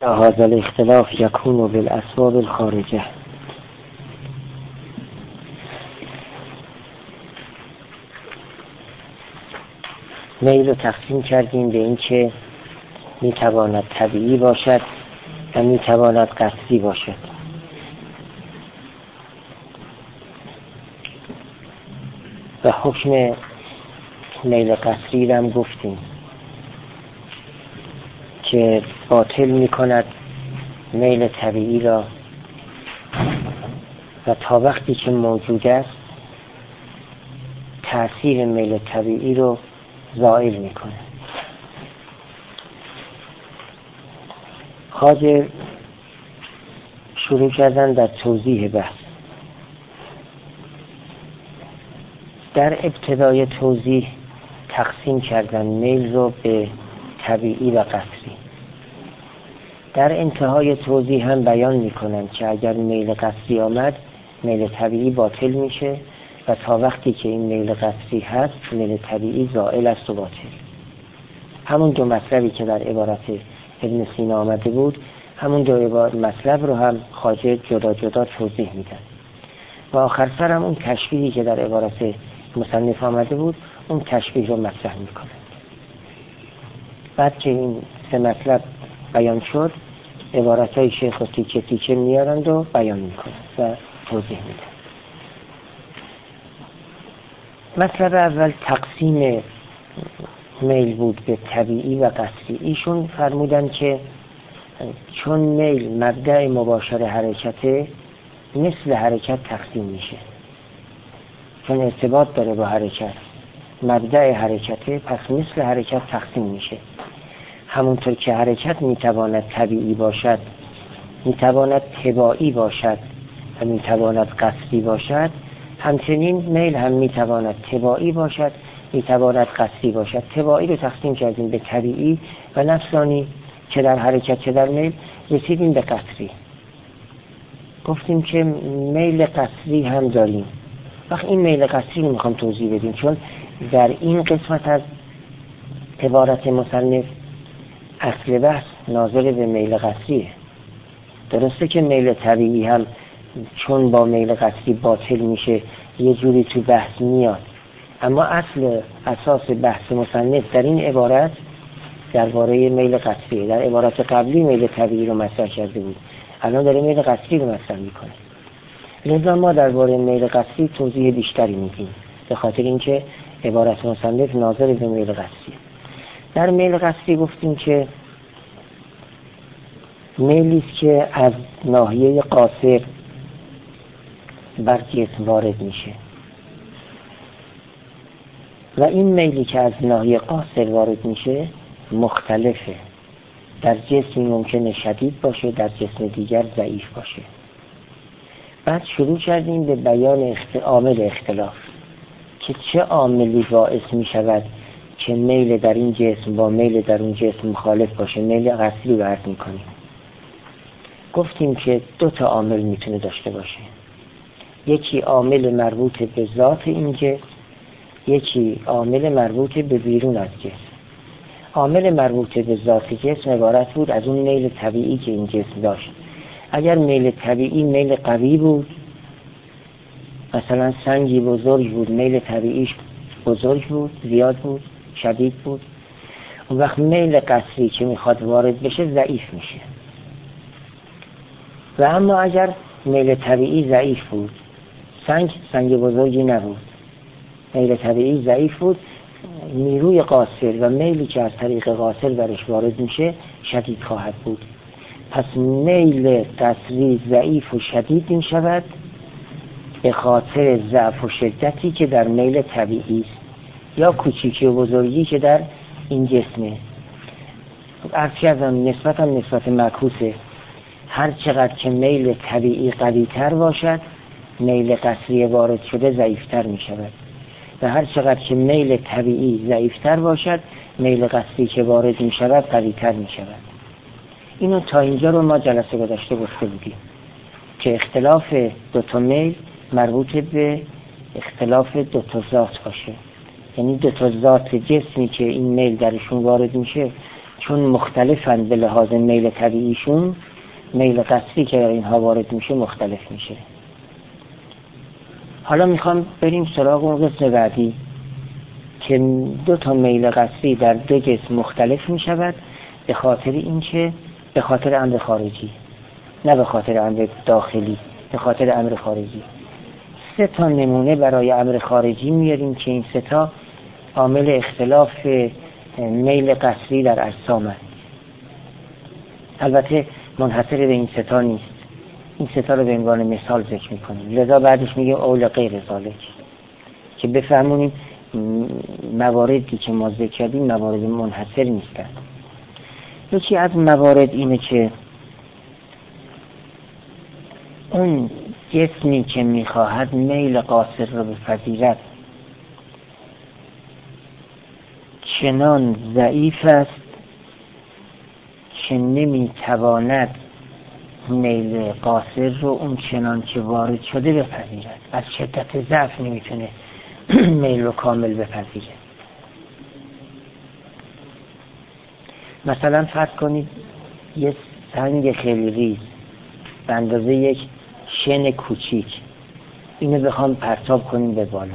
هذا الاختلاف يكون بالاسباب الخارجه. میل رو تقسیم کردیم به این که میتواند طبیعی باشد و میتواند قصدی باشد. و حکم میل قصدی رو هم گفتیم که باطل میکند میل طبیعی را و تا وقتی که موجود است تأثیر میل طبیعی رو زائل میکنه. خواجه شروع کردن در توضیح بحث. در ابتدای توضیح تقسیم کردن میل رو به طبیعی و قصدی. در انتهای توضیح هم بیان میکنن که اگر میل قصدی آمد میل طبیعی باطل میشه و تا وقتی که این میل قصدی هست میل طبیعی زائل است و باطل. همون دو مطلبی که در عبارت ابن سینا آمده بود همون دو مطلب رو هم خواجه جدا جدا توضیح میدن و آخر سر هم اون تشبیهی که در عبارت مصنف آمده بود اون تشبیه رو مطرح میکنه. بعد که این سه مطلب بیان شد عبارت های شیخ رو تیکه تیکه میارند و بیان میکنند و توضیح میدن. مطلب اول تقسیم میل بود به طبیعی و قصدی. ایشون فرمودن که چون میل مبدأ مباشر حرکته مثل حرکت تقسیم میشه، چون ارتباط داره با حرکت، مبدأ حرکته، پس مثل حرکت تقسیم میشه. همونطور که حرکت میتواند طبیعی باشد، میتواند تباعی باشد و میتواند قصدی باشد، همچنین میل هم میتواند تباعی باشد، میتواند قصدی باشد. تباعی رو تقسیم کردیم به طبیعی و نفسانی چه در حرکت چه در میل، رسیدیم به قصدی. گفتیم که میل قصدی هم داریم. وقت این میل قصدی رو میخوام توضیح بدیم چون در این قسمت از عبارت مصنف اصل بحث ناظر به میل قصدیه. درسته که میل طبیعی هم چون با میل قصدی باطل میشه یه جوری تو بحث میاد، اما اساس بحث مصنف در این عبارت درباره میل قصدیه. در عبارت قبلی میل طبیعی رو مطرح کرده بود، الان داره میل قصدی رو مطرح میکنه. لذا ما درباره میل قصدی توضیح بیشتری میدیم به خاطر اینکه عبارت مصنف ناظر به میل قصدی. در میل قصدی گفتیم که میلی است که از ناحیه قاصر بر جسم وارد میشه و این میلی که از ناحیه قاصر وارد میشه مختلفه. در جسمی ممکنه شدید باشه، در جسم دیگر ضعیف باشه. بعد شروع کردیم به بیان عامل اختلاف که چه عاملی باعث میشود که میل در این جسم با میل در اون جسم مخالف باشه. میل قصدی رو عرض میکنیم. گفتیم که 2 عامل میتونه داشته باشه. یکی عامل مربوط به ذات این جسم، یکی عامل مربوط به بیرون از جسم. عامل مربوط به ذات جسم عبارت بود از اون میل طبیعی که این جسم داشت. اگر میل طبیعی میل قوی بود، مثلا سنگی بزرگ بود، میل طبیعیش بزرگ بود، زیاد بود، شدید بود، اون وقت میل قصدی که میخواد وارد بشه ضعیف میشه. و اما اگر میل طبیعی ضعیف بود، سنگ بزرگی نبود، میل طبیعی ضعیف بود، نیروی قاصر و میلی که از طریق قاصر برش وارد میشه شدید خواهد بود. پس میل قصدی ضعیف و شدید می شود به خاطر ضعف و شدتی که در میل طبیعی است یا کوچیکی و بزرگی که در این جسمه. ارچیزم نسبت معکوسه. هر چقدر که میل طبیعی قوی تر باشد میل قصدی وارد شده ضعیف تر می شود و هر چقدر که میل طبیعی ضعیف تر باشد میل قصدی که وارد می شود قوی تر می شود. اینو تا اینجا رو ما جلسه گذشته گفته بودیم که اختلاف 2 میل مربوط به اختلاف 2 ذات باشه. یعنی 2 ذات جسمی که این میل درشون وارد میشه چون مختلفن به لحاظ میل طبیعیشون، میل قصری که در اینها وارد میشه مختلف میشه. حالا میخوام بریم سراغ اون قسم بعدی که دو تا میل قصری در دو جسم مختلف میشود به خاطر اینکه به خاطر امر خارجی، نه به خاطر امر داخلی، به خاطر امر خارجی. 3 تا نمونه برای امر خارجی میاریم که این 3 تا عامل اختلاف میل قصری در اجسام است. البته منحصر به این 3 تا نیست، این 3 تا رو به عنوان مثال ذکر میکنیم، لذا بعدش میگه اول غیر ذالک، که بفهمونیم مواردی که ما ذکر کردیم موارد منحصر نیستند. یکی از موارد اینه که اون جسمی که میخواهد میل قاصر رو بپذیرد چنان ضعیف است که نمیتواند میل قاصر رو اون چنان که وارد شده بپذیرد. از شدت ضعف نمیتونه میل رو کامل بپذیره. مثلا فرض کنید یه سنگ خیلی ریز به اندازه یک شن کوچیک، اینو بخوام پرتاب کنیم به بالا،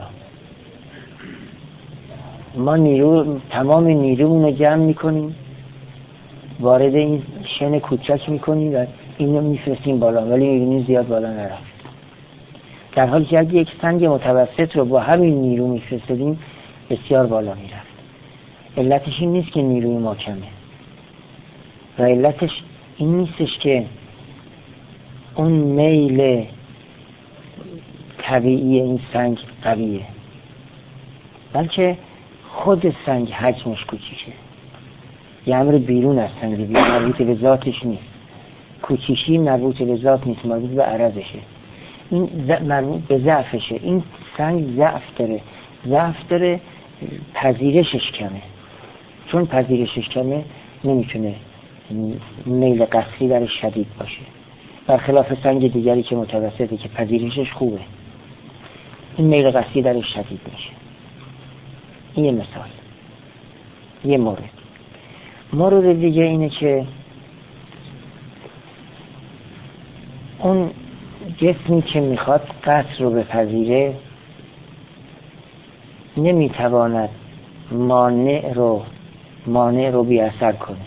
ما تمام نیرومون رو جمع میکنیم وارد این شن کوچک میکنیم و اینو میفرستیم بالا، ولی میبینیم زیاد بالا نرفت. در حالی که اگه یک سنگ متوسط رو با همین نیرو میفرستیم بسیار بالا میرفت. علتش این نیست که نیروی ما کمه و علتش این نیستش که اون میل طبیعی این سنگ قویه، بلکه خود سنگ حجمش کوچیکه. یه امر بیرون از سنگ، مربوط به ذاتش نیست. کوچیکی مربوط به ذات نیست، مربوط به عرضشه. این مربوط به ضعفشه. این سنگ ضعف داره، پذیرشش کمه. چون پذیرشش کمه نمیتونه میل قصری درش شدید باشه، برخلاف سنگ دیگری که متوسطه که پذیرشش خوبه، این میل قصری درش شدید میشه. این یه مثال، یه مورد دیگه اینه که اون جسمی که میخواد قصر رو بپذیره نمیتواند مانع رو بی اثر کنه،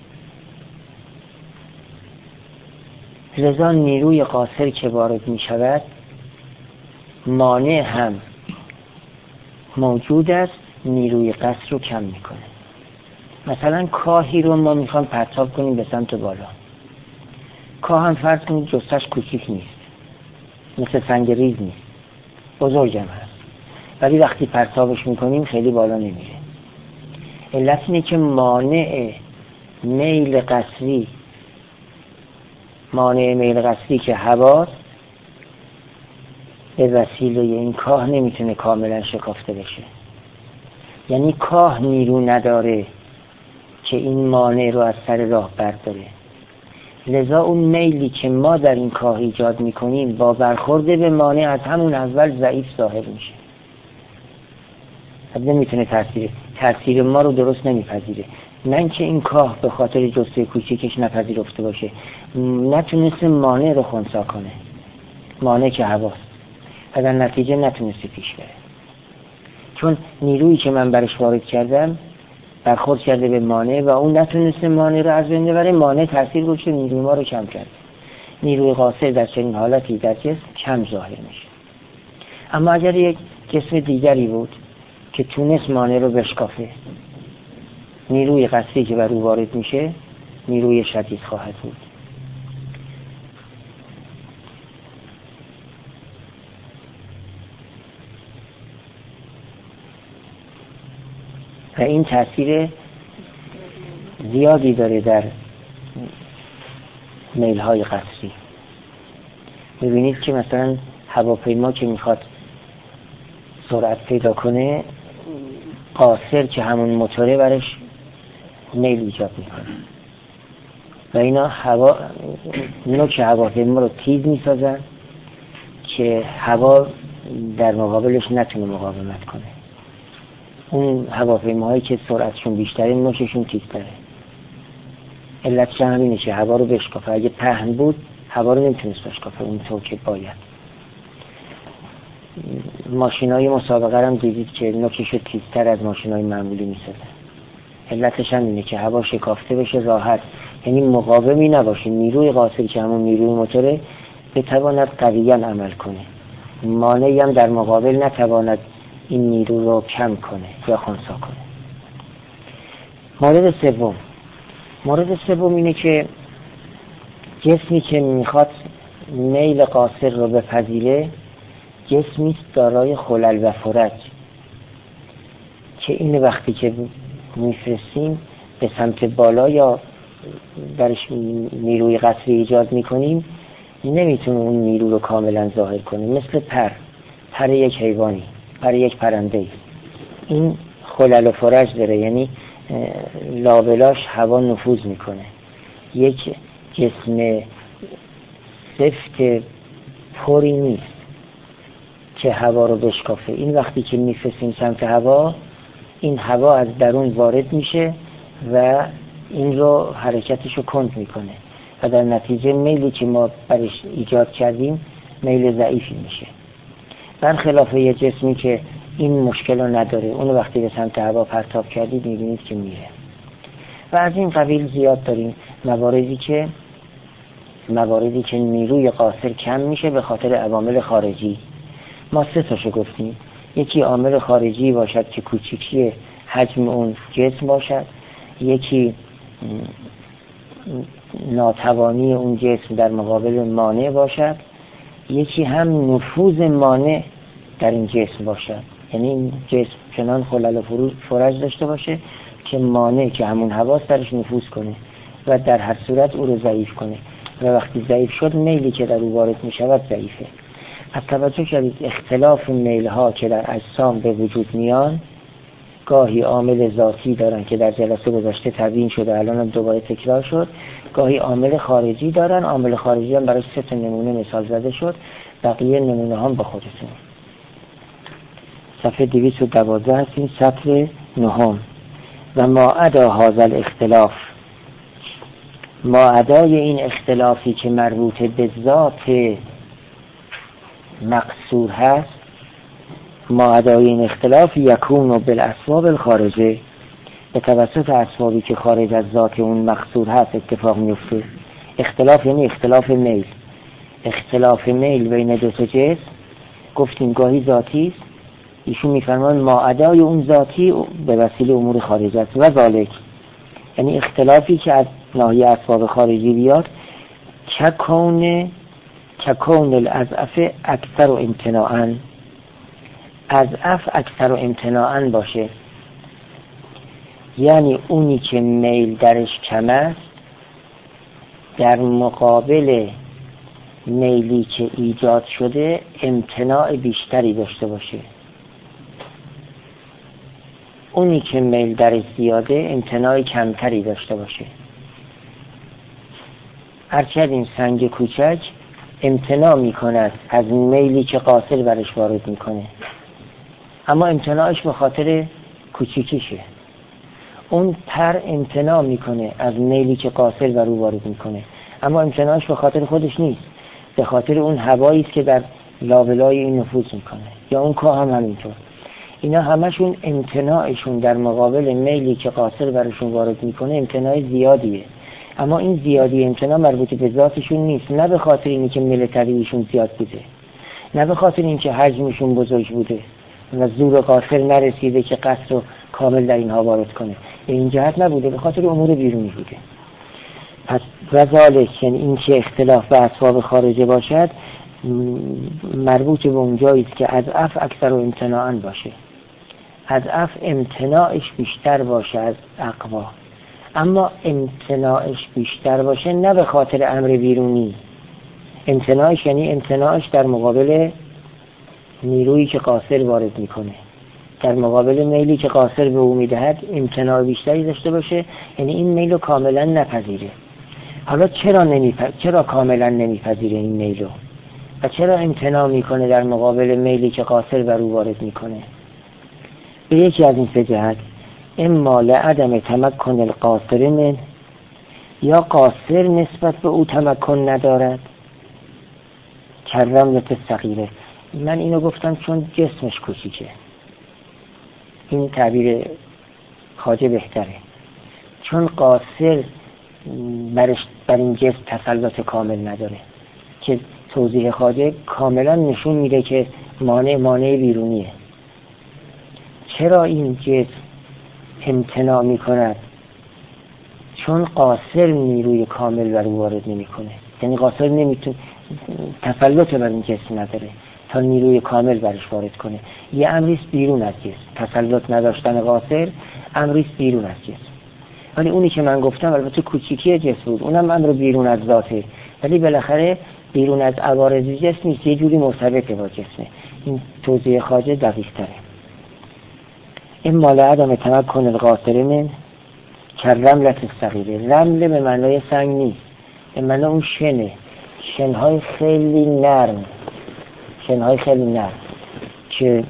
لذا نیروی قاصر که وارد میشود مانع هم موجود است، نیروی قصر رو کم میکنه. مثلا کاهی رو ما میخوام پرتاب کنیم به سمت بالا، کاه هم فرض کنید جثه‌اش کوچیک نیست، مثل سنگ ریز نیست، بزرگم هست، ولی وقتی پرتابش میکنیم خیلی بالا نمیره. علت اینه که مانع میل قصری که هواست به وسیله این کاه نمیتونه کاملا شکافته بشه. یعنی کاه نیرو نداره که این مانع رو از سر راه برداره، لذا اون میلی که ما در این کاه ایجاد میکنیم با برخورد به مانع از همون اول ضعیف ظاهر میشه، نمیتونه تاثیر ما رو درست نمیپذیره. نه اینکه این کاه به خاطر جثه کوچیکش نپذیرفته باشه، نتونسته مانع رو خنثی کنه، مانع که هواست، و در نتیجه نتونسته پیش بره. چون نیرویی که من برش وارد کردم برخورد کرده به مانع و اون نتونسته مانع رو از بین ببره، مانع تاثیر گذاشته نیروی ما رو کم کرد. نیروی قاصر در چنین حالتی در جسم کم ظاهر میشه. اما اگر یک جسم دیگری بود که تونست مانع رو بشکافه، نیروی قصری که بر او وارد میشه نیروی شدید خواهد بود. و این تاثیر زیادی داره در میل‌های قصری. می‌بینید که مثلا هواپیما که میخواد سرعت پیدا کنه، قاصر که همون موتوره برش میل ایجاد میکنه و اینا نوک هواپیما رو تیز میسازن که هوا در مقابلش نتونه مقاومت کنه. اون هواپیماهایی که سرعتشون بیشتره نوکشون تیزتره. علتش همینه که هوا رو بشکافه. اگه پهن بود هوا رو نمیتونست بشکافه اونطور که باید. ماشینای مسابقه هم دیدید که نوکشو تیزتر از ماشینای معمولی میسازن. علتش هم اینه که هوا شکافته بشه راحت، یعنی مقاومی نباشه، نیروی قاصر که همون نیروی موتوره بتواند قویاً عمل کنه، مانعی هم در مقابل نتواند این نیرو رو کم کنه یا خنثی کنه. مورد سوم اینه که جسمی که میخواد میل قاصر رو بپذیره جسمی دارای خلل و فرج، که این وقتی که میفرستیم به سمت بالا یا درش نیروی قصری ایجاد میکنیم نمیتونه اون نیرو رو کاملا ظاهر کنه. مثل پر یک حیوانی، پر یک پرنده، این خلل و فرج داره، یعنی لابلاش هوا نفوذ میکنه. یک جسم سفت پری نیست که هوا رو بشکافه. این وقتی که میفرستیم سمت هوا، این هوا از درون وارد میشه و این رو حرکتش رو کند میکنه و در نتیجه میلی که ما برش ایجاد کردیم میل ضعیفی میشه. برخلاف یه جسمی که این مشکل رو نداره، اون وقتی به سمت هوا پرتاب کردید میبینید که میره. و از این قبیل زیاد داریم مواردی که نیروی قاصر کم میشه به خاطر عوامل خارجی. ما 3 تاشو گفتیم. یکی عامل خارجی باشد که کوچیکی حجم اون جسم باشد، یکی ناتوانی اون جسم در مقابل مانع باشد، یکی هم نفوذ مانع در این جسم باشد، یعنی این جسم چنان خلل و فرج داشته باشه که مانع که همون حواس درش نفوذ کنه و در هر صورت او رو ضعیف کنه و وقتی ضعیف شد میلی که در او وارد می شود ضعیفه. از توجه کردید اختلاف میل ها که در اجسام به وجود میان گاهی عامل ذاتی دارن که در جلسه گذشته تبیین شده، الان هم دوباره تکرار شد، گاهی عامل خارجی دارن. عامل خارجی هم برای 3 نمونه مثال زده شد، بقیه نمونه هم به خودتون. صفحه 212 هستیم، سطر 9. و ما عدا هذا الاختلاف، ما عدای این اختلافی که مربوط به ذات مقصور هست، ما عدای این اختلاف یکون بالاسباب الخارجه، به توسط اسبابی که خارج از ذات اون مقصور هست اتفاق میفته. اختلاف یعنی اختلاف میل بین 2 تا جسم گفتیم گاهی ذاتی است، ایشون میفرمان ما عدای اون ذاتی به وسیله امور خارجی است. و ذالک یعنی اختلافی که از ناحیه اسباب خارجی بیاد کون الاضعف اکثر و امتناعاً، اضعف اکثر و امتناعاً باشه، یعنی اونی که میل درش کم است در مقابل میلی که ایجاد شده امتناع بیشتری داشته باشه. اونی که میل درش زیاده امتناع کمتری داشته باشه. هرچند این سنگ کوچک امتناع میکند از میلی که قاصر برش وارد میکنه، اما امتناعش به خاطر کوچیکیشه. اون پر امتناع میکنه از میلی که قاصر بر او وارد میکنه، اما امتناعش به خاطر خودش نیست، به خاطر اون هوایی است که در لابلای این نفوذ میکنه. یا اون که هم همینطور. اینا همشون امتناعشون در مقابل میلی که قاصر برشون وارد میکنه امتناع زیادیه، اما این زیادی امتناع مربوط به ذاتشون نیست، نه به خاطر اینی که میل طبیعیشون زیاد بوده، نه به خاطر اینکه حجمشون بزرگ بوده و زور قاصر نرسیده که قصر رو کامل در اینها وارد کنه، به این جهت نبوده، به خاطر امور بیرونی بوده. پس وذالک یعنی این که اختلاف به اسباب خارجه باشد مربوط به اون جایی است که اضعف اکثر و امتناعاً باشه، اضعف امتناعش بیشتر باشه از اقوا، اما امتناعش بیشتر باشه نه به خاطر امر بیرونی. امتناعش یعنی امتناعش در مقابل نیرویی که قاصر وارد میکنه، در مقابل میلی که قاصر به او میدهد امتناع بیشتری داشته باشه، یعنی این میل رو کاملا نپذیره. حالا چرا کاملا نمیپذیره این میل رو و چرا امتناع میکنه در مقابل میلی که قاصر بر او وارد میکنه؟ به یکی از این 3 جهت: اما لعدم تمکن القاصر من، یا قاصر نسبت به او تمکن ندارد، کرملت صغیره. من اینو گفتم چون جسمش کوچیکه، این تعبیر خواجه بهتره، چون قاصر بر این جسم تسلط کامل نداره که توضیح خواجه کاملا نشون میده که مانع بیرونیه. چرا این جسم امتناع میکند؟ چون قاصر نیروی کامل بر او وارد نمیکنه، یعنی قاصر نمیتونه تسلط بر این جسم نداره تا نیروی کامل برش وارد کنه. یه امریست بیرون از جسم، تسلط نداشتن قاصر امریست بیرون از جسم. ولی اونی که من گفتم البته کوچیکی جسم بود، اونم امر بیرون از ذاته، ولی بالاخره بیرون از عوارض جسم نیست، یه جوری مرتبط با جسمه. این توضیح خواجه دقیق تره. این مال عدم تمکن القاصر من کرملت صغیره. رمله به معنای سنگ نیست، به معنای اون شنه، شنهای خیلی نرم که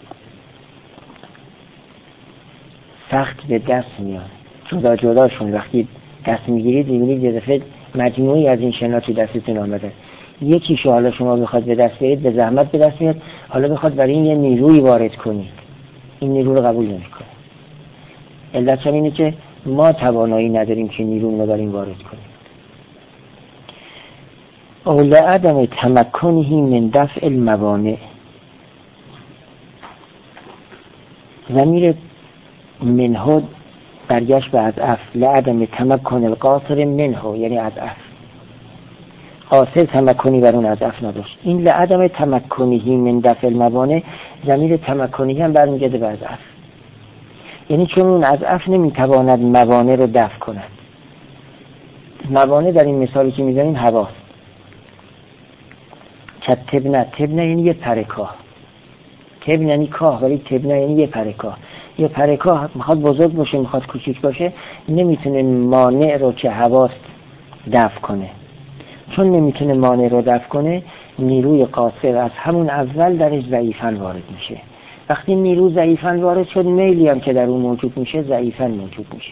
سخت به دست میان. جداشون وقتی دست میگیرید میبینید یه دفعه مجموعی از این شنها تو دستتون آمده. یکیشو حالا شما بخواد به دست بیارید به زحمت به دست میاد، حالا بخواد برای این یه نیروی وارد کنید، این نیرو رو قبول نمیکنه. علتش اینه که ما توانایی نداریم که نیرو رو برای این وارد کنیم. اول عدم تمکنه من دفع الموانع. ضمیر منه برگشت به اضعف، لعدم تمکن القاصر منه، یعنی اضعف. قاصر تمکنی بر اون اضعف نداشت. این لعدم تمکنه من دفع الموانع، ضمیر تمکنی هم برمیگرده به اضعف، یعنی چون اون اضعف نمیتواند موانع رو دفع کند. موانع در این مثالی که میزنیم هواست. تبنه یعنی یه پرکاه، تبنه یعنی کاه، ولی تبنه یعنی یه پرکاه. یه پرکاه میخواد بزرگ باشه میخواد کوچیک باشه، نمیتونه مانع رو که هواست دفع کنه. چون نمیتونه مانع رو دفع کنه، نیروی قاصر از همون اول درش ضعیفاً وارد میشه. وقتی نیرو ضعیفاً وارد شد، میلی هم که در اون موجود میشه ضعیفاً موجود میشه.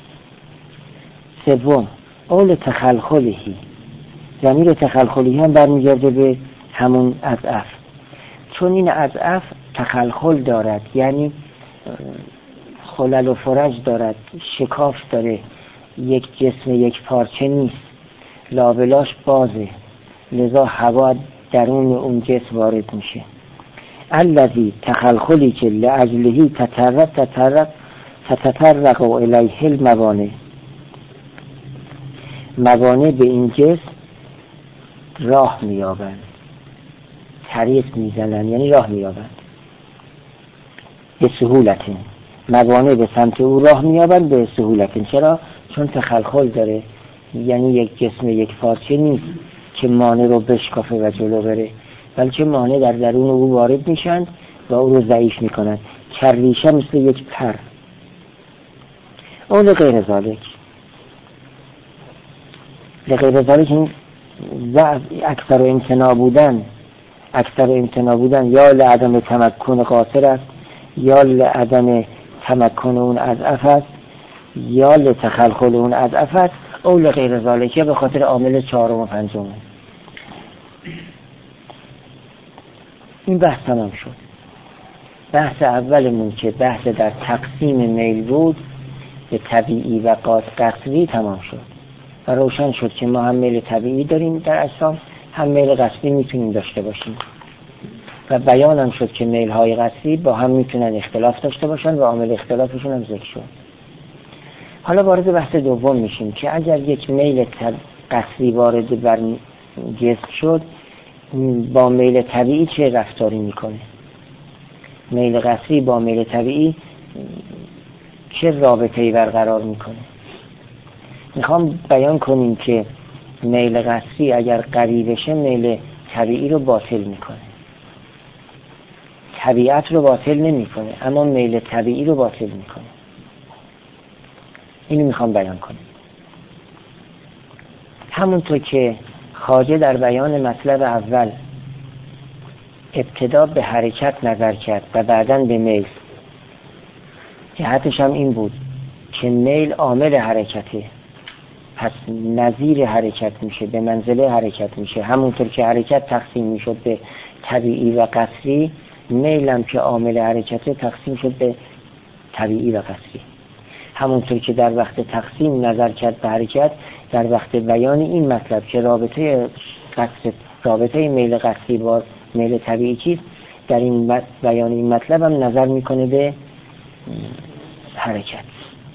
سوم، اول تخلخلهی. ضمیر تخلخلی هم برمیگرده به همون اضعف، چون این اضعف تخلخل دارد، یعنی خلل و فرج دارد، شکاف داره، یک جسم یک پارچه نیست، لابلاش بازه، لذا هوا درون اون جسم وارد میشه. الذی تخلخلی که لاجلهی تتطرق الیه الموانع. موانع به این جسم راه میابند، طریق میزنن، یعنی راه میابند. به سهولت موانع به سمت او راه میابند به سهولت. چرا؟ چون تخلخل داره، یعنی یک جسم یک پارچه نیست که مانع رو بشکافه و جلو بره، بلکه مانع در درون او وارد میشن و او رو ضعیف میکنن. کریشه مثل یک پر. اون غیر ذالک، غیر ذالک این اکثر امتناع بودن یا لعدم تمکن قاصر است، یا لعدم تمکن اون اضعف است، یا لتخلخل اون اضعف است، او لغیر ذالک به خاطر عامل چهارم و پنجم. این بحث تمام شد. بحث اولمون که بحث در تقسیم میل بود به طبیعی و قصری تمام شد و روشن شد که ما هم میل طبیعی داریم در اجسام، هم میل قصری میتونیم داشته باشیم و بیانم شد که میل های قصری با هم میتونن اختلاف داشته باشن و عامل اختلافشون هم ذکر شد. حالا وارد بحث دوم میشیم که اگر یک میل قصری وارد بر جسم شد، با میل طبیعی چه رفتاری میکنه؟ میل قصری با میل طبیعی چه رابطه‌ای برقرار میکنه؟ میخوام بیان کنیم که میل قصری اگر قوی بشه میل طبیعی رو باطل میکنه. طبیعت رو باطل نمیکنه، اما میل طبیعی رو باطل میکنه. اینو میخوام بیان کنم. همونطور که خواجه در بیان مطلب اول ابتدا به حرکت نظر کرد و بعداً به میل، جهتش هم این بود که میل عامل حرکته پس نظیر حرکت میشه، به منزله حرکت میشه. همونطور که حرکت تقسیم میشد به طبیعی و قصری، میلم که عامل حرکت تقسیم شد به طبیعی و قصری. همونطور که در وقت تقسیم نظر کرد به حرکت، در وقت بیان این مطلب که رابطه میل قصری با میل طبیعی چیست، در این بیان این مطلب هم نظر میکنه به حرکت.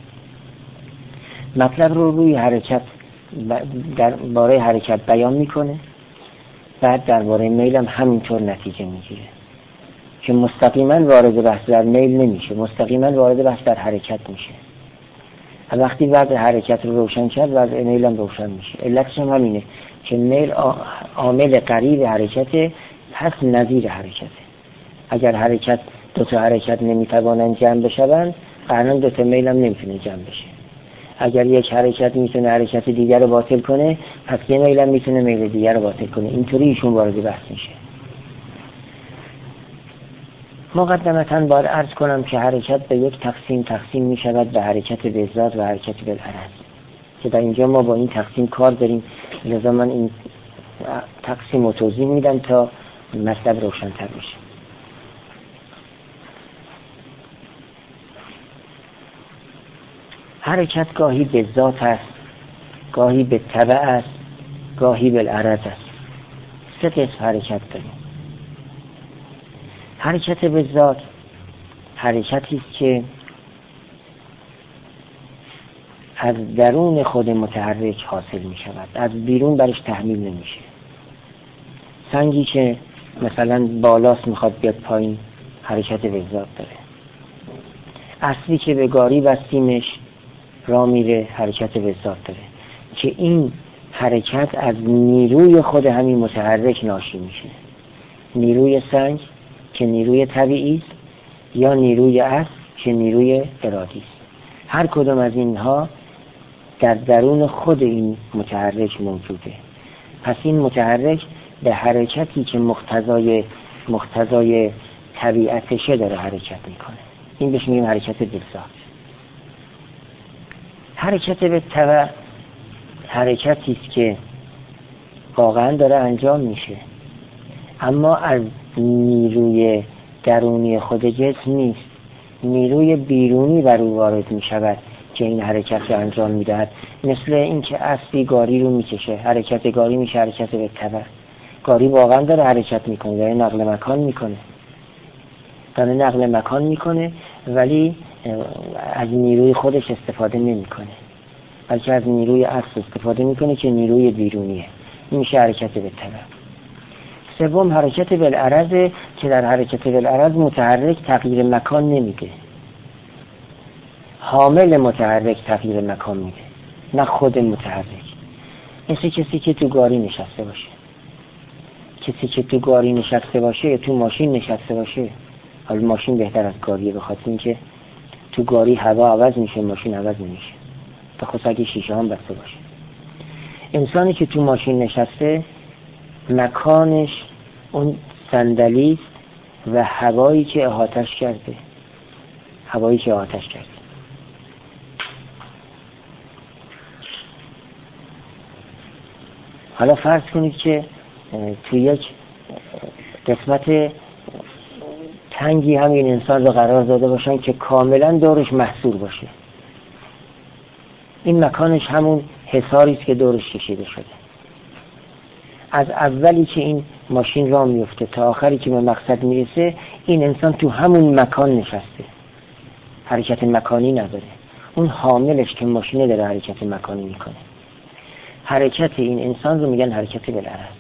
مطلب رو روی حرکت درباره حرکت بیان میکنه، بعد درباره میل هم همینطور نتیجه میگیره که مستقیما وارد بحث در میل نمیشه، مستقیما وارد بحث در حرکت میشه. وقتی وضع حرکت رو روشن کرد، وضع میل هم روشن میشه. علتش هم همینه که میل عامل قریب حرکته، پس نظیر حرکته. اگر حرکت دو تا حرکت نمیتوانند جمع بشوند، قطعاً دو تا میل هم نمیتونه جمع بشه. اگر یک حرکت میتونه حرکت دیگر رو باطل کنه، پس یه میل هم میتونه میل دیگر رو باطل کنه. اینطوری ایشون وارد بحث میشه. مقدمتاً باید عرض کنم که حرکت به یک تقسیم می شود به حرکت به ذات و حرکت به العرض، که در اینجا ما با این تقسیم کار داریم. لذا من این تقسیم رو توضیح میدم تا مطلب روشن‌تر بشه. حرکت گاهی به ذات است، گاهی به تبع است، گاهی به العرض است. سه قسم حرکت داریم. حرکت به ذات حرکتی است که از درون خود متحرک حاصل می شود، از بیرون برش تحمیل نمیشه. سنگی که مثلا بالاست میخواد بیاد پایین، حرکت به ذات داره. اصلی که به گاری بستیمش را میره، حرکت به ذات داره، که این حرکت از نیروی خود همین متحرک ناشی میشه. نیروی سنگ که نیروی طبیعی است، یا نیروی اصل که نیروی ارادی است. هر کدام از اینها در درون خود این متحرک موجوده. پس این متحرک به حرکتی که مقتضای طبیعتشه داره حرکت میکنه. این بهش میگیم حرکت به ذات. حرکت به تبع حرکتی است که واقعا داره انجام میشه، اما از نیروی درونی خود جسم نیست، نیروی بیرونی بر او وارد می شود که این حرکت رو انجام می دهد. مثل این که اصلی گاری رو می کشه، حرکت گاری میشه حرکت به تبع. گاری واقعا داره حرکت میکنه، داره نقل مکان میکنه، ولی از نیروی خودش استفاده نمی کنه، بلکه از نیروی اصل استفاده میکنه که نیروی بیرونیه. این میشه حرکت به تبع. سوم حرکت بالعرض، که در حرکت بالعرض متحرک تغییر مکان نمیده، حامل متحرک تغییر مکان میده، نه خود متحرک. مثل کسی که تو گاری نشسته باشه. کسی که تو گاری نشسته باشه یا تو ماشین نشسته باشه، حالا ماشین بهتر از گاریه، بخاطر اینکه تو گاری هوا عوض میشه، ماشین عوض نمیشه، تا خصوصا اگه شیشه هم بسته باشه. انسانی که تو ماشین نشسته، مکانش اون صندلی است و هوایی که احاطش کرده. حالا فرض کنید که تو یک قسمت تنگی همین انسان رو قرار داده باشن که کاملا دورش محصور باشه. این مکانش همون حصاری است که دورش کشیده شده. از اولی که این ماشین راه میفته تا آخری که به مقصد میرسه، این انسان تو همون مکان نشسته، حرکت مکانی نداره. اون حاملش که ماشینه داره حرکت مکانی میکنه. حرکت این انسان رو میگن حرکت بالعرض،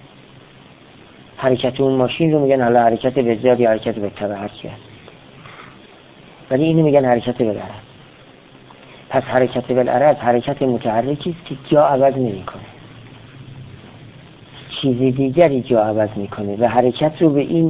حرکت اون ماشین رو میگن حالا حرکت به ذات یا حرکت به تبع، هر چی هست، ولی اینو میگن حرکت بالعرض. پس حرکت بالعرض حرکت متحرکی است که جا عوض نمیکنه، چیزی دیگری جا عوض میکنه و حرکت رو به این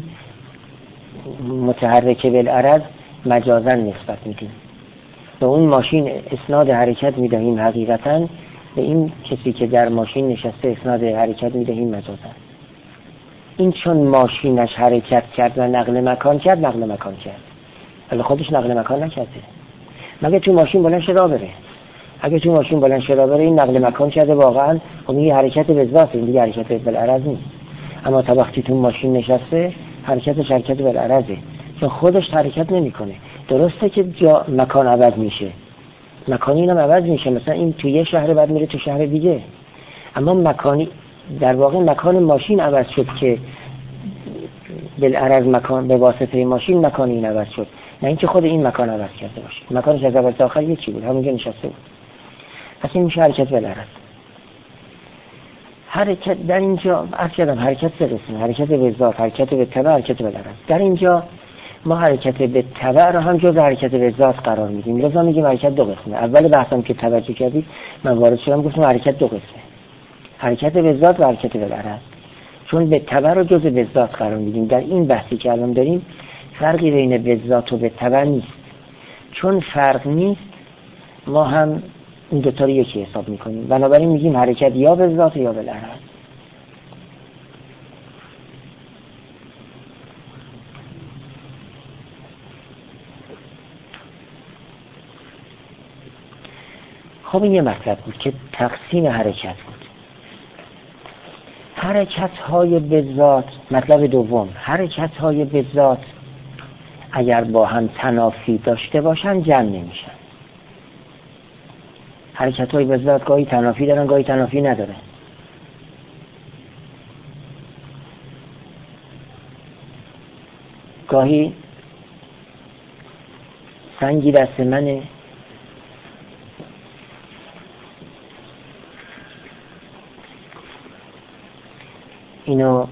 متحرک بالعرض مجازاً نسبت میدیم. به اون ماشین اسناد حرکت میدهیم حقیقتاً، به این کسی که در ماشین نشسته اسناد حرکت میدهیم مجازاً. این چون ماشینش حرکت کرد و نقل مکان کرد، ولی خودش نقل مکان نکرده. مگه تو ماشین بلند شه راه بره؟ اگه تو ماشین بلند شده بره این نقل مکان شده واقعا، خب این حرکت به ذات، این دیگه حرکت بالعرض نیست. اما تا وقتی تو ماشین نشسته حرکتش حرکت بالعرضه، چون خودش حرکت نمیکنه. درسته که جا مکان عوض میشه، مکانی اینم عوض میشه، مثلا این تو یه شهر بعد میره تو شهر دیگه، اما مکانی در واقع مکان ماشین عوض شد که بالعرض مکان به واسطه ماشین مکان این عوض شد، نه اینکه خود این مکان عوض کرده باشه. مکانش از اول تا آخر یکی بود، همونجا نشسته بود. پس این میشه حرکت بالعرض. حرکت در اینجا اصلا حرکت سه قسمه: حرکت به ذات، حرکت به تبع، حرکت بالعرض. در اینجا ما حرکت به تبع رو هم جز حرکت به ذات قرار میدیم. لذا میگیم حرکت دو قسمه. اول بحثم که توجه کردید من وارد شدم گفتم حرکت دو قسمه: حرکت به ذات و حرکت بالعرض. چون به تبع رو جز به ذات قرار میدیم. در این بحثی که الان داریم فرقی بین به ذات و به تبع نیست. چون فرق نیست ما هم این دو تا رو یکی حساب میکنیم، بنابراین میگیم حرکت یا به ذات یا بالعرض. خب این یه مطلب بود که تقسیم حرکت بود. حرکت های به ذات، مطلب دوم، حرکت های به ذات اگر با هم تنافی داشته باشن جمع نمیشن. حرکت های به ذات گاهی تنافی دارن گاهی تنافی ندارن. گاهی سنگی دست منه، اینو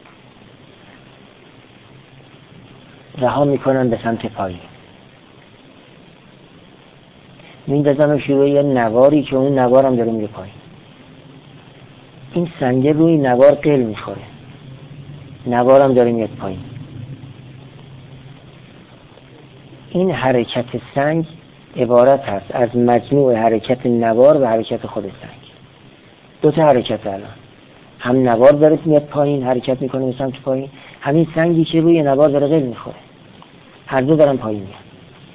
رها میکنن به سمت پایین، میندازن و شروع یه نواری که اون نوار هم داره میره پایین. این سنگ روی نوار قل میخوره، نوار هم داره میاد پایین. این حرکت سنگ عبارت هست از مجموع حرکت نوار و حرکت خود سنگ. دو تا حرکت الان، هم نوار داره میاد پایین حرکت میکنه به سمت پایین، همین سنگی که روی نوار داره قل میخوره، هر دو دارن پایین میاد.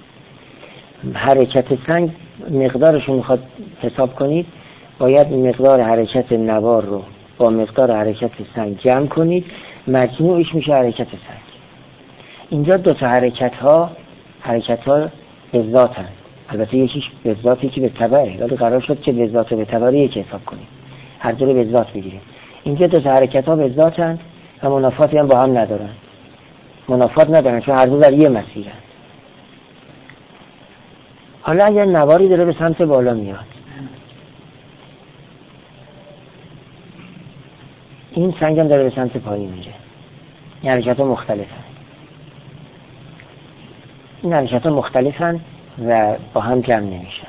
حرکت سنگ مقدارشو میخواد حساب کنید، باید مقدار حرکت نوار رو با مقدار حرکت سنگ جمع کنید، مجموعش میشه حرکت سنگ. اینجا دو تا حرکت ها به ذات هست، البته یکیش به ذات یکی به تبعه، ولی قرار شد که به ذات و به تبع یکی حساب کنید، هر دو رو به ذات بگیریم. اینجا دو تا حرکت ها به ذات هست و منافاتی هم با هم ندارن، منافات ندارن چون هر دو در یه مسیرن. حالا اگر نواری داره به سمت بالا میاد، این سنگ هم داره به سمت پایین میره، این حرکت ها مختلفن. این حرکت ها مختلفن و با هم جمع نمیشن.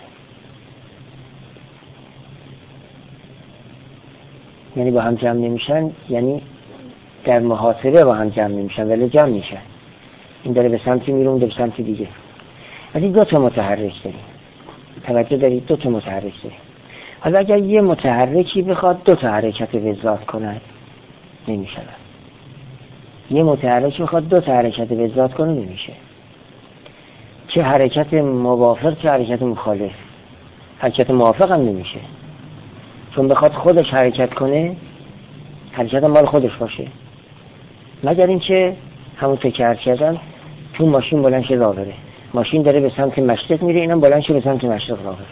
یعنی با هم جمع نمیشن یعنی در محاسبه با هم جمع نمیشن ولی جمع میشن. این داره به سمتی میره، اون داره به سمت دیگه. از این دو تا متحرک داریم، توجه دارید، دو تا متحرک داریم. حالا اگر یه متحرکی بخواد دو تا حرکت به ذات کند نمیشه. یه متحرک بخواد دو تا حرکت به ذات کنه نمیشه. چه حرکت موافق چه حرکت مخالف. حرکت موافق هم نمیشه، چون بخواد خودش حرکت کنه حرکت مال خودش باشه، مگر اینکه همونطور که عرض کردم تو ماشین بلند شه راه بره، ماشین داره به سمت مشرق میره، اینم بلند شه به سمت مشرق راه بره.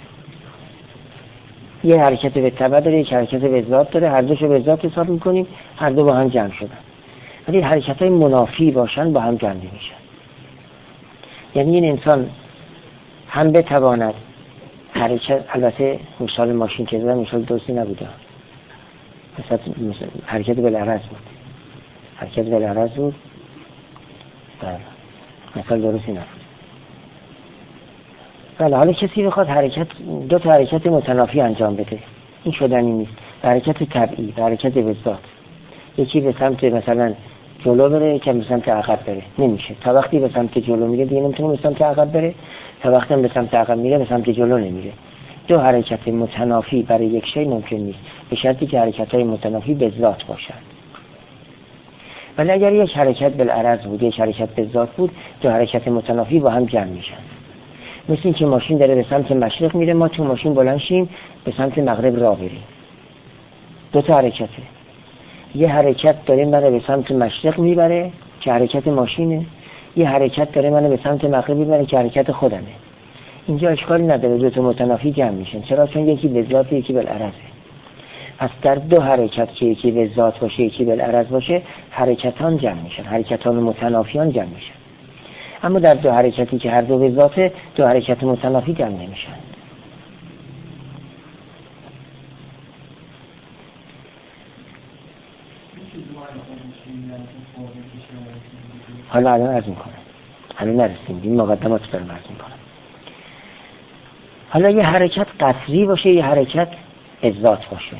یه حرکت به تبع داره، یک حرکت به ذات داره، هر دوشو به ذات حساب میکنیم، هر دو با هم جمع شدن. ولی حرکت‌های منافی باشن با هم جمع نمیشن. یعنی این انسان هم بتواند حرکت، البته مثال ماشین که زدم مثال درستی نبوده، مثلا حرکت بالعرض بود، حرکت بالعرض بود، مثال درستی نبود. بله، حالا کسی بخواد دو تا حرکت متنافی انجام بده، این شدنی نیست. حرکت طبیعی و حرکت به ذات، یکی به سمت مثلا جلو بره یکی به سمت عقب بره، نمیشه. تا وقتی به سمت جلو میره دیگه نمیتونه به سمت عقب بره، تا وقتی به سمت عقب میره به سمت جلو نمیره. دو حرکت متنافی برای یک شی ممکن نیست، به شرطی که حرکت‌های متنافی به ذات باشند. ولی اگر یک حرکت بالعرض بود یک حرکت به ذات بود، دو حرکت متنافی با هم جمع میشن. مثل این که ماشین داره به سمت مشرق میره، ما تو ماشین بلند شیم به سمت مغرب راه بریم. دو تا حرکته. یه حرکت داره منو به سمت مشرق میبره که حرکت ماشینه، یه حرکت داره منو به سمت مغرب میبره که حرکت خودمه. اینجا اشکالی نداره دو تا متنافی جمع میشن. چرا؟ چون یکی به ذات یکی بالعرضه. پس در دو حرکت که یکی به ذات باشه یکی بالعرض باشه حرکتان جمع میشن، حرکتان متنافیان جمع میشن. اما در دو حرکتی که هر دو به ذات، دو حرکت متنافی جمع نمیشن. حالا الان عرض میکنم، الان نرسیم، این مقدمات رو عرض میکنم. حالا یه حرکت قصری باشه یه حرکت به ذات باشه.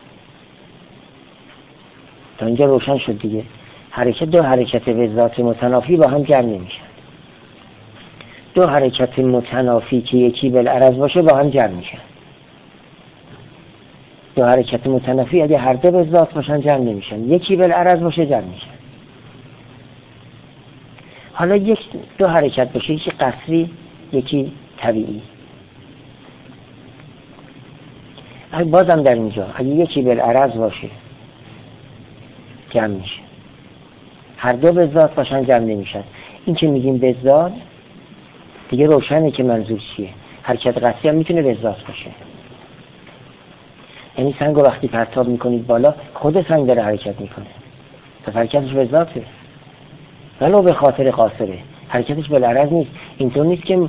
تا اینجا روشن شد دیگه. دو حرکت به ذات متنافی با هم جمع نمیشن. دو حرکت متنافی که یکی بالعرض باشه با هم جمع میشن. دو حرکت متنافی اگه هر دو به ذات باشن جمع نمیشن، یکی بالعرض باشه جمع میشن. حالا دو حرکت باشه، یکی قصری یکی طبیعی. اگه بازم در اینجا اگه یکی بالعرض باشه جمع میشه، هر دو به ذات باشن جمع نمیشن. این که میگیم به ذات دیگه روشنه که منظور چیه. حرکت قصری هم میتونه به ذات باشه. یعنی سنگ رو وقتی پرتاب میکنید بالا، خود سنگ داره حرکت میکنه، پس حرکتش به ذاته، ولو به خاطر قاصره، حرکتش بالعرض نیست. اینطور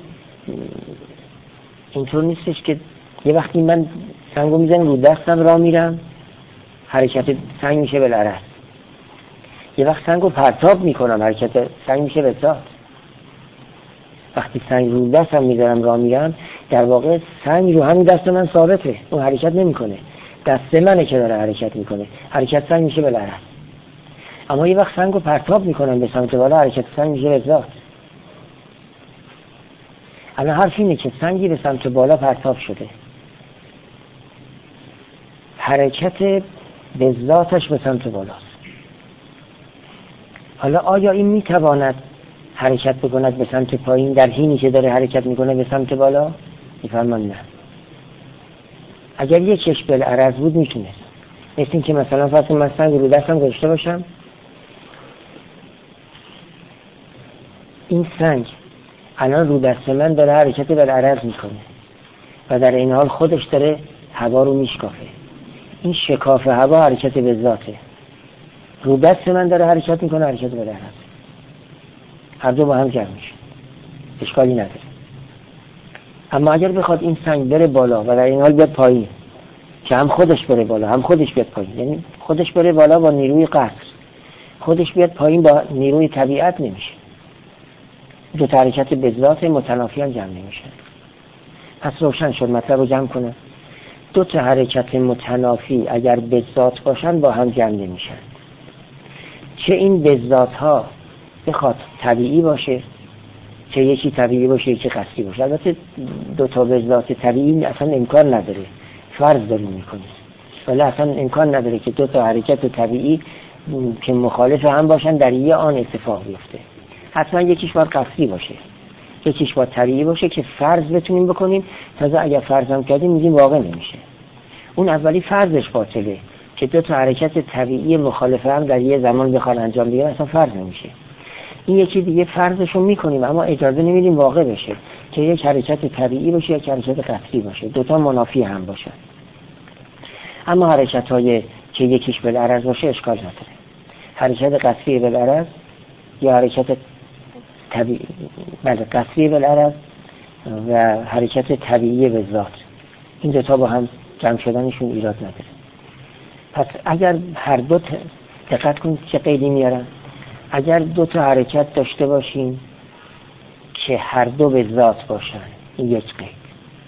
نیستش که یه وقتی من سنگو میزنم رو دستم راه میرم حرکت سنگ میشه بالعرض، یه وقت سنگو پرتاب میکنم حرکت سنگ میشه به ذات. وقتی سنگ رو دستم میذارم راه میرم، در واقع سنگ رو همین دست من ثابته، اون حرکت نمیکنه، دست منه که داره حرکت میکنه، حرکت سنگ میشه بالعرض. اما یه وقت سنگو پرتاب میکنم به سمت بالا، حرکت سنگ میشه به ذات. الان حرف اینه که سنگی به سمت بالا پرتاب شده، حرکت به ذاتش به سمت بالاست. حالا آیا این میتواند حرکت بکند به سمت پایین در حینی که داره حرکت میکنه به سمت بالا؟ میفرمان نه. اگر یکیش بالعرض بود میتونه، مثل این که مثلا فرض من سنگ رو دستم گذاشته باشم، این سنگ الان رو دست من داره حرکت بالعرض میکنه و در این حال خودش داره هوا رو میشکافه. این شکاف هوا حرکت به ذاته، رو دست من داره حرکت میکنه حرکت بالعرض، هر دو با هم جمع میشه، اشکالی نداره. اما اگر بخواد این سنگ بره بالا و در این حال بیاد پایین، که هم خودش بره بالا هم خودش بیاد پایین، یعنی خودش بره بالا با نیروی قصر، خودش بیاد پایین با نیروی طبیعت، نمیشه. دو تا حرکت به ذات متنافیان جمع نمیشه. پس روشن شد، مطلب رو جمع کنه. دو تا حرکت متنافی اگر به ذات باشن با هم جمع نمیشن. چه این به ذات ها بخواد طبیعی باشه، چه یکی طبیعی باشه یکی قصدی باشه. البته دو تا به ذات طبیعی اصلا امکان نداره، فرض داریم میکنیم، ولی اصلا امکان نداره که دو تا حرکت طبیعی که مخالف هم باشن در یه آن اتفاق بیفته. حتما یکیش باید قصدی باشه، یکیش باید طبیعی باشه که فرض بتونیم بکنیم. تازه اگر فرض هم کردیم میگیم واقع نمیشه. اون اولی فرضش باطله که دو تا حرکت طبیعی مخالف هم در یه زمان بخوان انجام بگیرن، اصلا فرض نمیشه. این یکی دیگه فرضشو میکنیم اما اجازه نمیدیم واقع بشه که یک حرکت طبیعی باشه یک حرکت قصدی باشه، دوتا منافی هم باشه. اما حرکت های که یکیش بالعرض باشه اشکال نداره. حرکت قصدی بالعرض یا حرکت طبیعی قصدی بالعرض و حرکت طبیعی به ذات، این دوتا با هم جمع شدنشون ایراد نداره. پس اگر هر دو دقت کنید چه قیدی میارن، اگر دو تا حرکت داشته باشیم که هر دو به ذات باشن، این یک قید،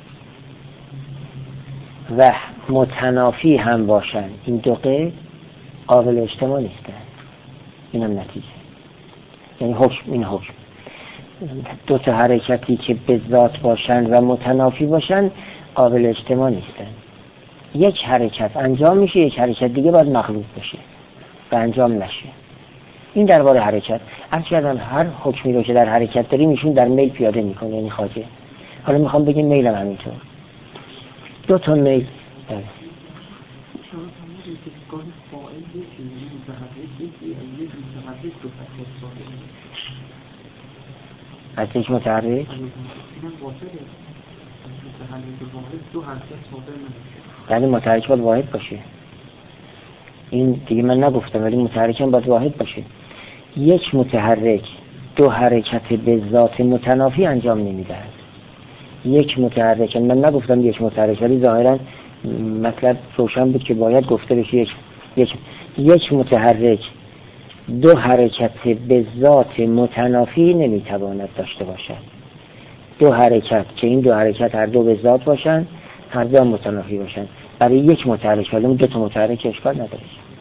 و متنافی هم باشن، این دو قید قابل اجتماع نیستن. اینم نتیجه، یعنی حکم، این حکم دو تا حرکتی که به ذات باشن و متنافی باشن قابل اجتماع نیستن. یک حرکت انجام میشه، یک حرکت دیگه باید مغلوب بشه و انجام نشه. این درباره حرکت. هر حکمی رو که در حرکت داریم ایشون در میل پیاده میکنه، یعنی خواجه حالا میخوام بگیم میلم همینطور. دو تا میل از یک متحرک یعنی متحرک باید واحد باشه. این دیگه من نگفتم ولی متحرک هم باید واحد باشه. یک متحرک دو حرکت به ذات متنافی انجام نمیدهد. یک متحرک، من نگفتم یک متحرک ولی ظاهرا مطلب روشن بود که باید گفته بشه یک متحرک دو حرکت به ذات متنافی نمیتواند داشته باشد. دو حرکت که این دو حرکت هر دو به ذات باشن، هر دو متنافی باشن. برای یک متحرک ولی اون دو تا متحرک اشکال نداره.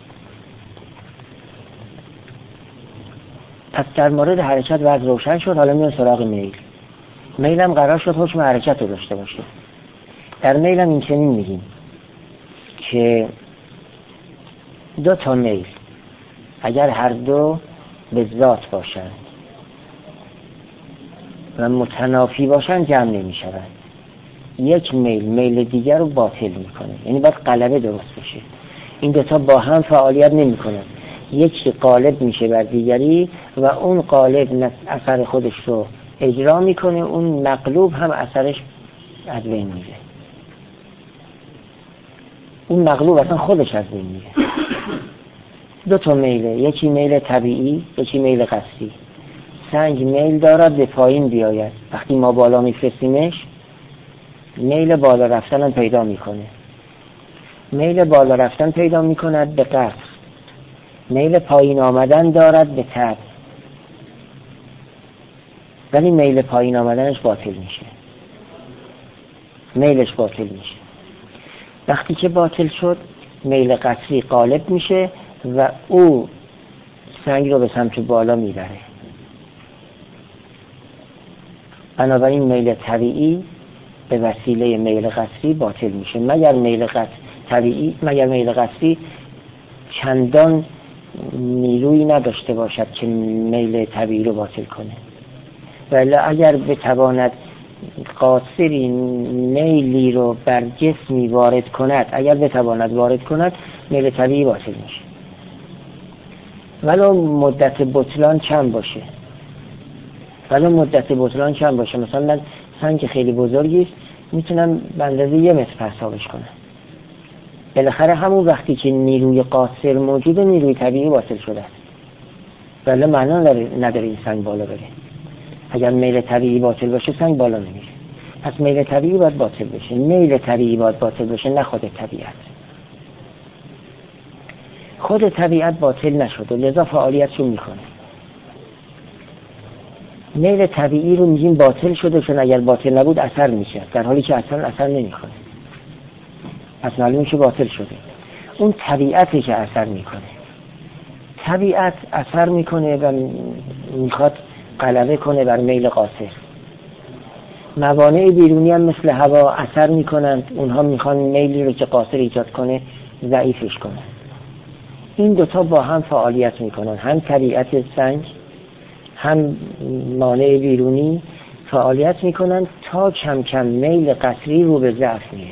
پس در مورد حرکت وضع روشن شد. حالا میان سراغ میل. میل هم قرار شد حکم حرکت رو داشته باشه. در میل هم این چنین میگیم که دو تا میل اگر هر دو به ذات باشن و متنافی باشن جمع نمی شود. یک میل دیگر رو باطل میکنه. یعنی باید غلبه درست بشه. این دوتا با هم فعالیت نمی کنن. یکی غالب میشه بر دیگری و اون غالب اثر خودش رو اجرا میکنه، اون مغلوب هم اثرش از بین میره. اون مغلوب اصلا خودش از بین میره. دو تا میله، یکی میل طبیعی، یکی میل قصدی. سنگ میل دارد به پایین بیاید. وقتی ما بالا میفرستیمش میل بالا رفتن هم پیدا میکنه. میل بالا رفتن پیدا میکند به قصد. میل پایین آمدن دارد به تب. ولی میل پایین آمدنش باطل میشه. میلش باطل میشه. وقتی که باطل شد میل قصری غالب میشه و او سنگ رو به سمت بالا میبره. بنابراین میل طبیعی به وسیله میل قصری باطل میشه مگر میل قصری چندان نیرویی نداشته باشد که میل طبیعی رو باطل کنه. ولی اگر بتواند قاصری میلی رو بر جسمی وارد کند، اگر بتواند وارد کند میل طبیعی باطل میشه ولو مدت بطلان چند باشه. مثلا من سنگ خیلی بزرگی است میتونم به اندازه 1 متر پرتابش کنم. بالاخره همون وقتی که نیروی قاصر موجوده نیروی طبیعی باطل شده است. ولی معنا نداره این سنگ بالا بره. اگر میل طبیعی باطل باشه سنگ بالا نمیره. پس میل طبیعی باید باطل بشه. میل طبیعی باید باطل بشه، نه خود طبیعت. خود طبیعت باطل نشده لذا فعالیتشو میکنه. میل طبیعی رو میگیم باطل شده چون اگر باطل نبود اثر میشه، در حالی که اصلا اثر نمیکنه. پس معلومه که باطل شده. اون طبیعتی که اثر میکنه. طبیعت اثر میکنه و میخواد غلبه کنه بر میل قاصر. موانع بیرونی هم مثل هوا اثر میکنند، اونها میخوان میلی رو که قاصر ایجاد کنه ضعیفش کنن. این دوتا با هم فعالیت میکنن، هم طبیعت سنگ هم مانع بیرونی فعالیت میکنن تا کم کم میل قصری رو به ضعف میره.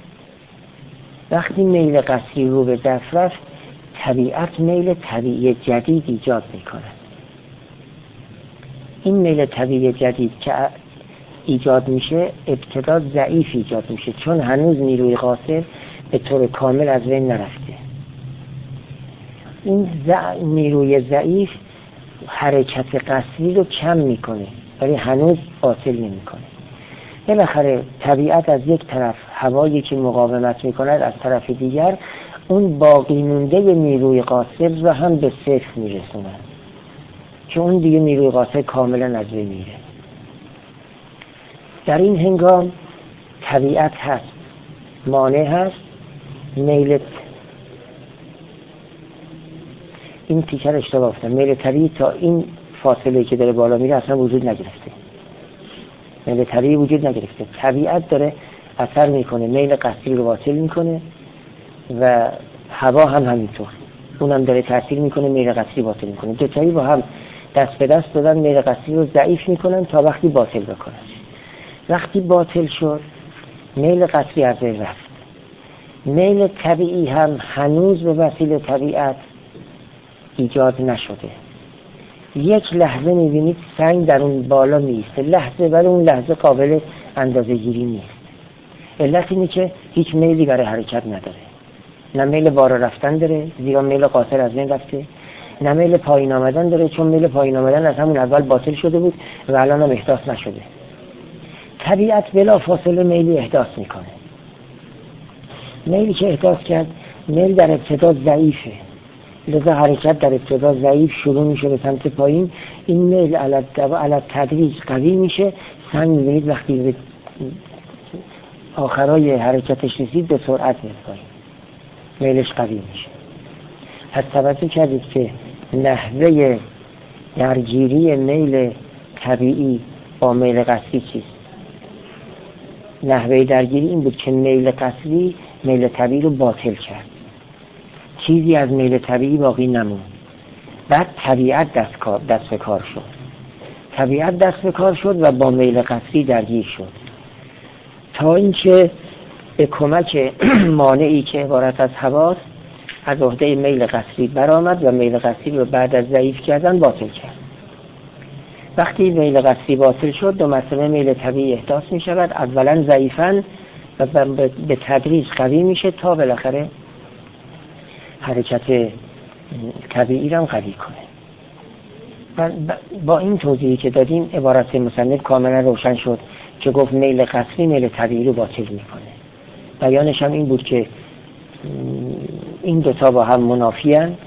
وقتی میل قصری رو به ضعف رفت طبیعت میل طبیعی جدید ایجاد میکنه. این میل طبیعی جدید که ایجاد میشه ابتدا ضعیف ایجاد میشه چون هنوز نیروی قاصر به طور کامل از بین نرفته. این نیروی ضعیف حرکت قصری رو کم میکنه ولی هنوز باطل نمیکنه. بالاخره طبیعت از یک طرف هوایی که مقاومت میکند از طرف دیگر اون باقی مونده نیروی قاصر رو هم به صفر میرسوند که اون دیگه نیروی قاصر کاملا از بین میره. در این هنگام طبیعت هست، مانع هست، میل این تیکر اشتباه افتاد. میل طبیعی تا این فاصله که داره بالا میره اصلا وجود نگرفته. میل طبیعی وجود نگرفته. طبیعت داره اثر میکنه، میل قصری رو باطل میکنه و هوا هم همینطور. اونم داره تاثیر میکنه، میل قصری باطل میکنه. دو تایی با هم دست به دست دادن میل قصری رو ضعیف میکنن تا وقتی باطل بکنن. وقتی باطل شد میل قصری از بین رفت. میل طبیعی هم هنوز به وسیله طبیعت ایجاد نشده. یک لحظه میبینید سنگ در اون بالا میسته، لحظه ولی اون لحظه قابل اندازه گیری نیست. علت اینه که هیچ میلی برای حرکت نداره. نه میل بالا رفتن داره زیرا میل قاصر از بین رفته، نه میل پایین آمدن داره چون میل پایین آمدن از همون اول باطل شده بود و الان هم احداث نشده. طبیعت بلا فاصله میلی احداث میکنه. میلی که احداث کرد میل در ابتدا ضعیفه، لذا حرکت در ابتدا ضعیف شروع میشه به سمت پایین. این میل علی تدریج قوی میشه. سنگ میبینید وقتی به آخرای حرکتش رسید به سرعت میره پایین، میلش قوی میشه. پس توجه کردید که نحوه درگیری میل طبیعی با میل قصری چیست؟ نحوه درگیری این بود که میل قصری میل طبیعی رو باطل کرد، چیزی از میل طبیعی باقی نموند. بعد طبیعت دست به کار شد. طبیعت دست به کار شد و با میل قصری درگیر شد تا اینکه به کمک مانعی که عبارت از هواست از عهده میل قصری برآمد و میل قصری رو بعد از ضعیف کردن باطل کرد. وقتی میل قصری باطل شد دو مرتبه میل طبیعی احداث می شود، اولا ضعیفاً و به تدریج قوی میشه تا بالاخره حرکت طبیعی رو قوی کنه. و با این توضیحی که دادیم عبارت مصنف کاملا روشن شد که گفت میل قصری میل طبیعی رو باطل میکنه. بیانش هم این بود که این دوتا با هم منافی هستند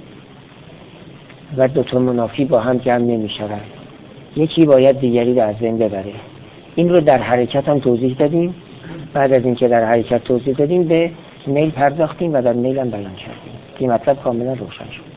و دوتا منافی با هم جمع نمیشوند، یکی باید دیگری رو از بین ببره. این رو در حرکت هم توضیح دادیم. بعد از اینکه در حرکت توضیح دادیم به میل پرداختیم و در میل هم بیان کردیم که مطلب کاملا روشن شد.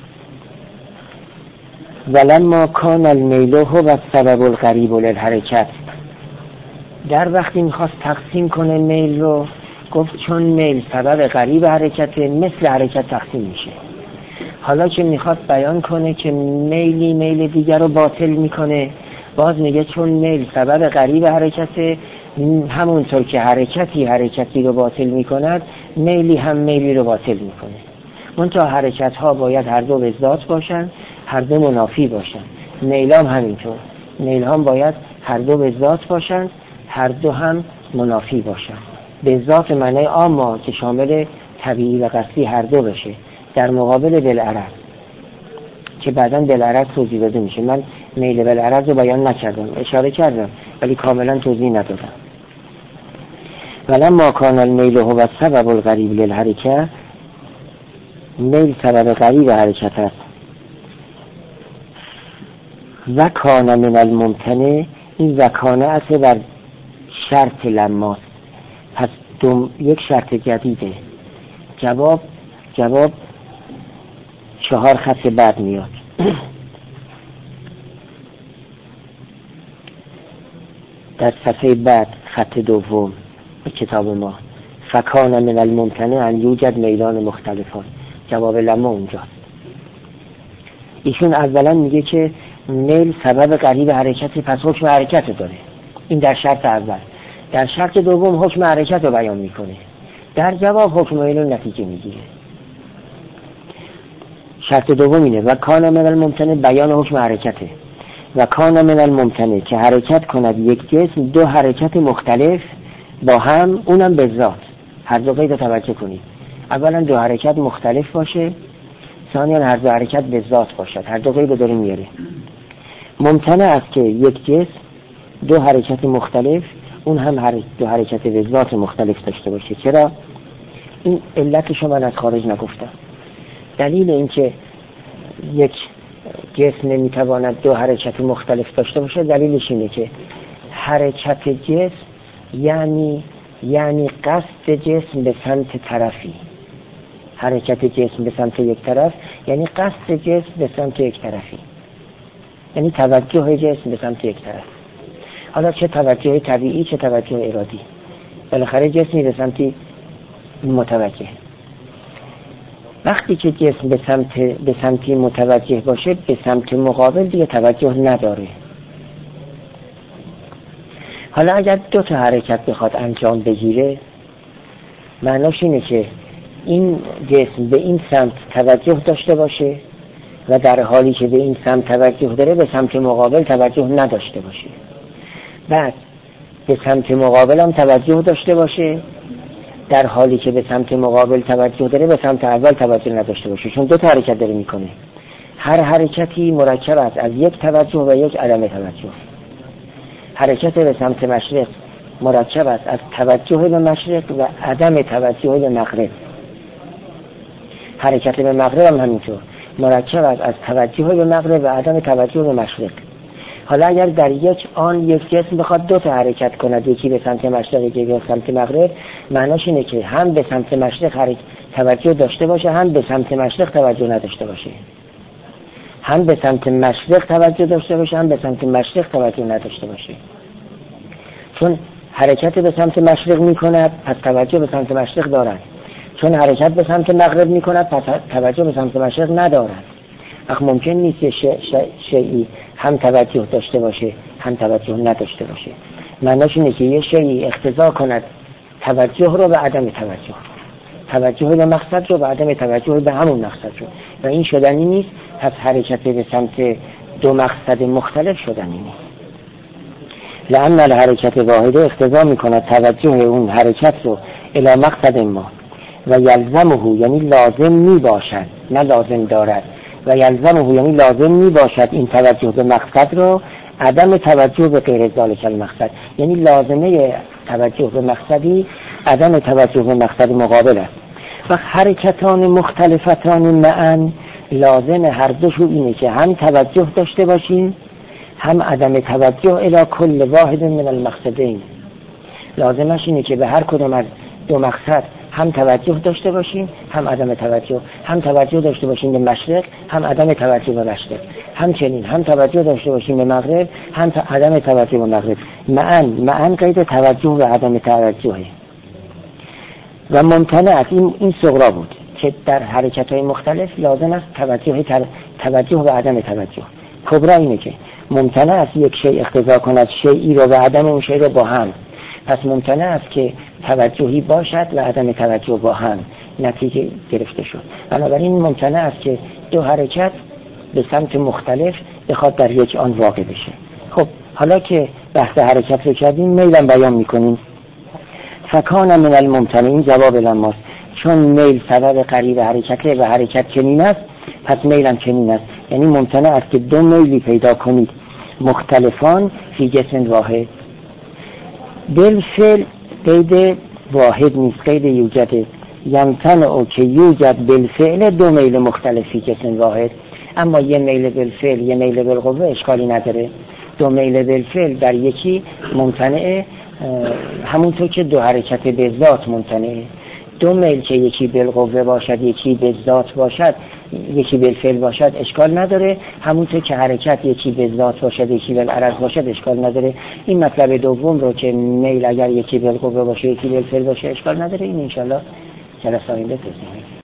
ولما کان المیل هو السبب الغریب للحرکت، در وقتی میخواست تقسیم کنه میل رو گفت چون میل سبب غریب حرکت مثل حرکت تقسیم میشه. حالا که میخواست بیان کنه که میلی میل دیگر رو باطل میکنه باز میگه چون میل سبب غریب حرکت همونطور که حرکتی رو باطل میکند میلی هم میلی رو باطل میکنه. منتها حرکت ها باید هر دو به ذات باشن، هر دو منافی باشن. میل هم همینطور، میل هم باید هر دو به ذات باشن، هر دو هم منافی باشن. به ذات معنی عام که شامل طبیعی و قصدی هر دو بشه، در مقابل بالعرض که بعداً بالعرض توضیح داده میشه. من میل بالعرض رو بیان نکردم، اشاره کردم ولی کاملا توضیح ندادم. ولما کان المیل هو السبب الغریب للحرکت، میل سبب غریب حرکت است. و کان من الممتنع، این وکانه است بر شرط لماست. پس یک شرط جدیده. جواب 4 خط بعد میاد. در صفحه بعد خط دوم کتاب ما فکان من الممتنع ان یوجد میلان مختلفان. جواب لما اونجاست. ایشون اولا میگه که میل سبب غریب حرکتی، پس حکم حرکت داره. این در شرط اول. در شرط دوم حکم حرکت رو بیان میکنه، در جواب حکم میل رو نتیجه میگیره. شرط دوم اینه و کان من الممتنع بیان حکم حرکته. و کان من الممتنع که حرکت کند یک جسم دو حرکت مختلف با هم، اونم به ذات. هر دو قید رو توجه کنید. اولا دو حرکت مختلف باشه، ثانیا هر دو حرکت به ذات باشد. هر دو قید رو داره میاره. ممتنع است که یک جسم دو حرکت مختلف، اون هم دو حرکت به ذات مختلف داشته باشه. چرا؟ این علتشو من از خارج نگفتم. دلیل اینکه یک جسم نمیتواند دو حرکت مختلف داشته باشه دلیلش اینه که حرکت جسم یعنی قصد جسم به سمت طرفی. حرکت جسم به سمت یک طرف یعنی قصد جسم به سمت یک طرفی، یعنی توجه جسم به سمت یک طرف. حالا چه توجه طبیعی چه توجه ارادی، بالاخره جسمی به سمتی متوجه. وقتی که جسم به سمتی متوجه باشه به سمت مقابل دیگه توجه نداره. حالا اگر دو تا حرکت بخواد انجام بگیره، معناش اینه که این جسم به این سمت توجه داشته باشه و در حالی که به این سمت توجه داره به سمت مقابل توجه نداشته باشه، بعد به سمت مقابل هم توجه داشته باشه، در حالی که به سمت مقابل توجه داره به سمت اول توجه نداشته باشه، چون دو تا حرکت داره میکنه. هر حرکتی مرکب است از یک توجه و یک عدم توجه. حرکت به سمت مشرق مرکب است از توجه به مشرق و عدم توجه به مغرب. حرکت به مغرب هم همینطور مرکب است از توجه به مغرب و عدم توجه به مشرق. حالا اگر در یک آن یک جسم بخواد دو تا حرکت کند، یکی به سمت مشرق یکی به سمت مغرب، معناش اینه که هم به سمت مشرق توجه داشته باشه، هم به سمت مشرق توجه نداشته باشه. هم به سمت مشرق توجه داشته باشه، هم به سمت مشرق توجه نداشته باشه. چون حرکت به سمت مشرق میکند پس توجه به سمت مشرق دارد، چون حرکت به سمت مغرب میکند پس توجه به سمت مشرق ندارد. اخ ممکن نیست شیئی هم توجه داشته باشه هم توجه نداشته باشه. معناش اینه که یه شیئی اقتضا کند توجه رو به عدم توجه به مقصد رو به عدم توجه به همون مقصد رو، و این شدنی نیست. پس حرکت به سمت دو مقصد مختلف شدنی نیست. لأن الحرکت واحده اقتضا میکند توجه اون حرکت رو الی مقصد ما و یلزمه، یعنی لازم می باشد، نه لازم دارد، و یلزمه یعنی لازم می باشد این توجه به مقصد رو عدم توجه به غیر ذالک المقصد، یعنی لازمه توجه به مقصدی عدم توجه به مقصد مقابل است. و حرکتان مختلفتان معا، لازم هر دوشو اینه که هم توجه داشته باشیم هم عدم توجه الی کل واحد من المقصدین. لازمش اینه که به هر کدوم از دو مقصد هم توجه داشته باشیم هم عدم توجه، هم توجه داشته باشیم به مشرق هم عدم توجه به مشرق، همچنین هم توجه داشته باشیم به مغرب هم عدم توجه به مغرب. معن قید توجه و عدم توجهه. و ممتنع است، این صغرا بود که در حرکت‌های مختلف لازم است توجه و عدم توجه. کبرا اینه که ممتنع است یک شیء اقتضا کند شیئی رو و عدم اون شیء رو با هم. پس ممتنع است که توجهی باشد و عدم توجه با هم نتیجه گرفته شد. بنابراین ممتنع است که دو حرکت به سمت مختلف بخواد در یک آن واقع بشه. خب حالا که بحث حرکت رو کردیم، میلم بیان میکنیم. فکان من الممتنع، این جواب لماست، چون میل سبب قریب حرکته و حرکت چنین است پس میلم چنین است. یعنی ممتنع است که دو میلی پیدا کنید مختلفان فی جسم واحد. بالفعل قید واحد نیست، قید یوجده. یمتنع که یوجد بالفعل دو میل مختلفی جسم واحد. اما یه میل بالفعل یه میل بالقوه اشکالی نداره. دو میل بالفعل در یکی ممتنعه، همونطور که دو حرکت به ذات ممتنعه. دو میل که یکی بالقوه باشد یکی به ذات باشد یکی بالفعل باشد اشکال نداره، همونطور که حرکت یکی به ذات باشد یکی بالعرض باشد اشکال نداره. این مطلب دوم رو که میل اگر یکی بالقوه باشه یکی بالفعل باشه اشکال نداره، این انشالله جلسه آینده توضیح می‌دیم.